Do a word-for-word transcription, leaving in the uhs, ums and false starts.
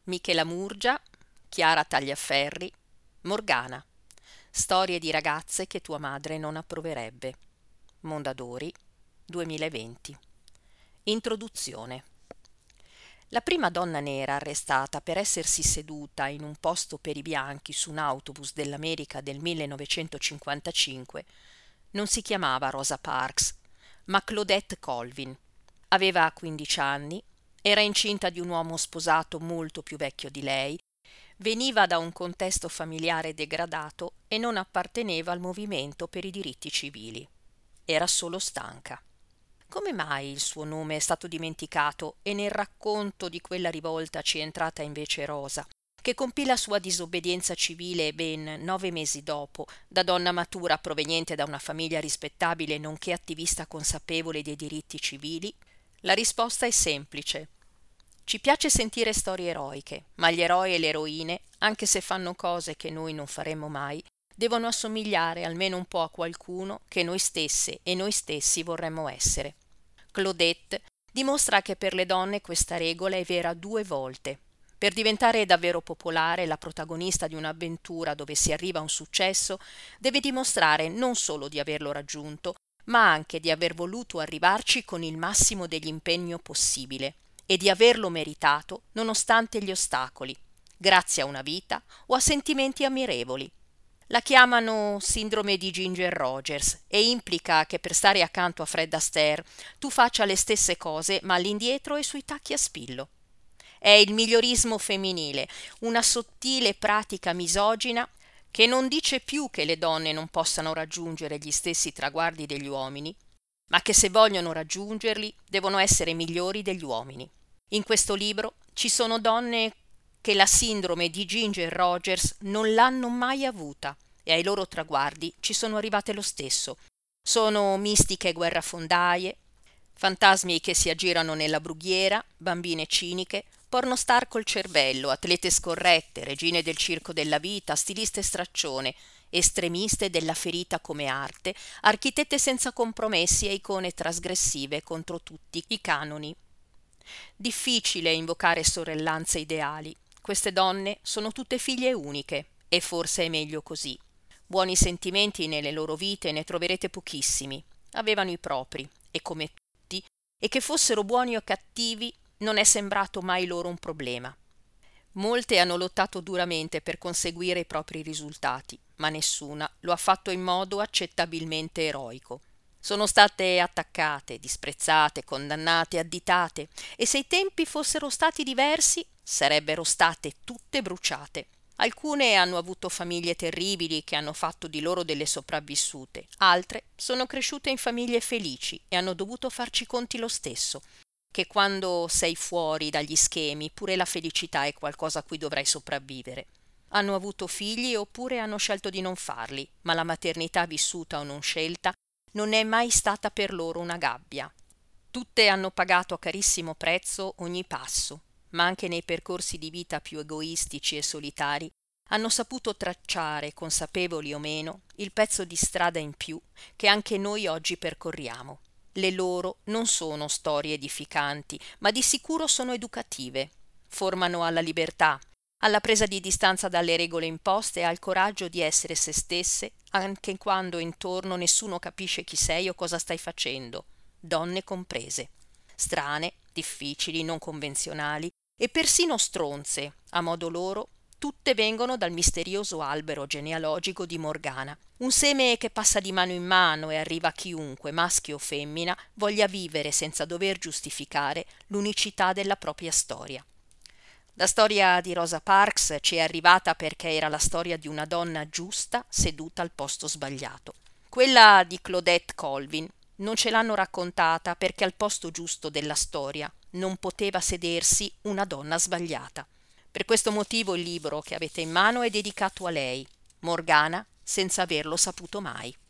Michela Murgia, Chiara Tagliaferri, Morgana. Storie di ragazze che tua madre non approverebbe. Mondadori, duemilaventi. Introduzione. La prima donna nera arrestata per essersi seduta in un posto per i bianchi su un autobus dell'America del millenovecentocinquantacinque non si chiamava Rosa Parks, ma Claudette Colvin. Aveva quindici anni, era incinta di un uomo sposato molto più vecchio di lei, veniva da un contesto familiare degradato e non apparteneva al movimento per i diritti civili. Era solo stanca. Come mai il suo nome è stato dimenticato e nel racconto di quella rivolta ci è entrata invece Rosa, che compì la sua disobbedienza civile ben nove mesi dopo, da donna matura proveniente da una famiglia rispettabile nonché attivista consapevole dei diritti civili? La risposta è semplice. Ci piace sentire storie eroiche, ma gli eroi e le eroine, anche se fanno cose che noi non faremmo mai, devono assomigliare almeno un po' a qualcuno che noi stesse e noi stessi vorremmo essere. Claudette dimostra che per le donne questa regola è vera due volte. Per diventare davvero popolare, la protagonista di un'avventura dove si arriva a un successo deve dimostrare non solo di averlo raggiunto, ma anche di aver voluto arrivarci con il massimo dell'impegno possibile e di averlo meritato nonostante gli ostacoli, grazie a una vita o a sentimenti ammirevoli. La chiamano sindrome di Ginger Rogers e implica che per stare accanto a Fred Astaire tu faccia le stesse cose ma all'indietro e sui tacchi a spillo. È il migliorismo femminile, una sottile pratica misogina che non dice più che le donne non possano raggiungere gli stessi traguardi degli uomini, ma che se vogliono raggiungerli devono essere migliori degli uomini. In questo libro ci sono donne che la sindrome di Ginger Rogers non l'hanno mai avuta e ai loro traguardi ci sono arrivate lo stesso. Sono mistiche guerrafondaie, fantasmi che si aggirano nella brughiera, bambine ciniche, pornostar col cervello, atlete scorrette, regine del circo della vita, stiliste straccione, estremiste della ferita come arte, architette senza compromessi e icone trasgressive contro tutti i canoni. Difficile invocare sorellanze ideali. Queste donne sono tutte figlie uniche e forse è meglio così. Buoni sentimenti nelle loro vite ne troverete pochissimi. Avevano i propri e come tutti, e che fossero buoni o cattivi non è sembrato mai loro un problema. Molte hanno lottato duramente per conseguire i propri risultati, ma nessuna lo ha fatto in modo accettabilmente eroico. Sono state attaccate, disprezzate, condannate, additate, e se i tempi fossero stati diversi sarebbero state tutte bruciate. Alcune hanno avuto famiglie terribili che hanno fatto di loro delle sopravvissute, altre sono cresciute in famiglie felici e hanno dovuto farci conti lo stesso, che quando sei fuori dagli schemi pure la felicità è qualcosa a cui dovrai sopravvivere. Hanno avuto figli oppure hanno scelto di non farli, ma la maternità vissuta o non scelta non è mai stata per loro una gabbia. Tutte hanno pagato a carissimo prezzo ogni passo, ma anche nei percorsi di vita più egoistici e solitari hanno saputo tracciare, consapevoli o meno, il pezzo di strada in più che anche noi oggi percorriamo. Le loro non sono storie edificanti, ma di sicuro sono educative. Formano alla libertà, alla presa di distanza dalle regole imposte e al coraggio di essere se stesse anche quando intorno nessuno capisce chi sei o cosa stai facendo, donne comprese. Strane, difficili, non convenzionali e persino stronze, a modo loro, tutte vengono dal misterioso albero genealogico di Morgana, un seme che passa di mano in mano e arriva a chiunque, maschio o femmina, voglia vivere senza dover giustificare l'unicità della propria storia. La storia di Rosa Parks ci è arrivata perché era la storia di una donna giusta seduta al posto sbagliato. Quella di Claudette Colvin non ce l'hanno raccontata perché al posto giusto della storia non poteva sedersi una donna sbagliata. Per questo motivo il libro che avete in mano è dedicato a lei, Morgana, senza averlo saputo mai.